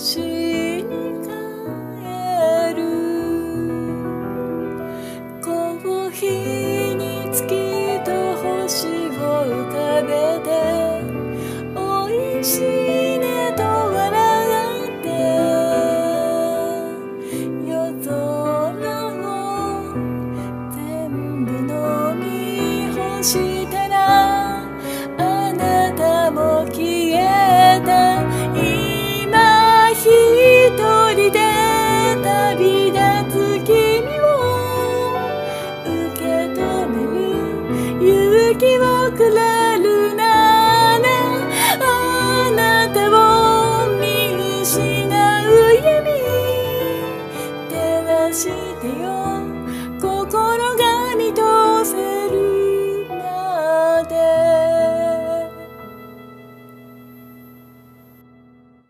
星に帰る。コーヒーに月と星を浮かべて、おいしいねと笑って夜空を全部飲み干したら、あなたも消えた。今一人で旅立つ君を受け止める勇気を